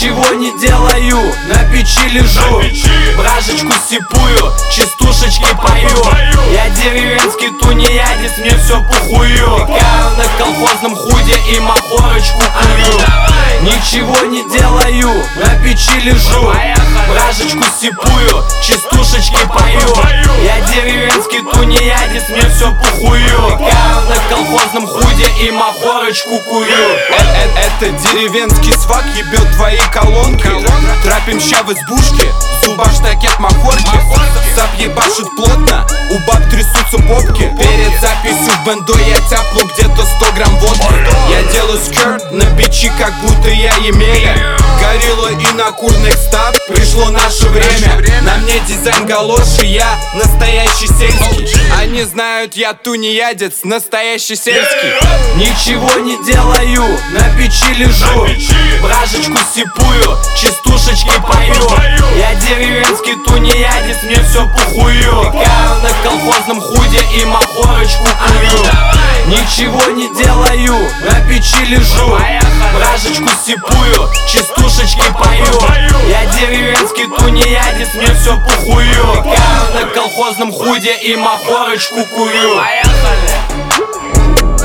Ничего не делаю, на печи лежу, бражечку сипую, частушечки пою. Я деревенский тунеядец, мне все похую. Пекаю на колхозном худе и махорочку курю. Ничего не делаю, на печи лежу, бражечку сипую, частушечки пою. Я деревенский тунеядец, мне все похую. Пекаю на колхозном худе и махорочку курю. Это деревенский свак ебет твои колонки. Трапим ща в избушке, зуба штакет махорки. Сап ебашит плотно, у баб трясутся попки. Перед записью в бендо я тяплю где-то 100 грамм водки. Я делаю скерт на печи, как будто я Емеля. Горилла и на курных стаб, пришло наше время. На мне дизайн галоши, я настоящий сельский. Они знают, я тунеядец, настоящий сельский. Ничего не делаю, на печи лежу, бражечку сипую, частушечки пою. Я деревенский тунеядец, мне все похую. Пекаю на колхозном худе и махорочку курю. Ничего не делаю, на печи лежу, бражечку сипую, частушечки пою. Я деревенский тунеядец, мне все похую. Пекаю на колхозном худе и махорочку курю.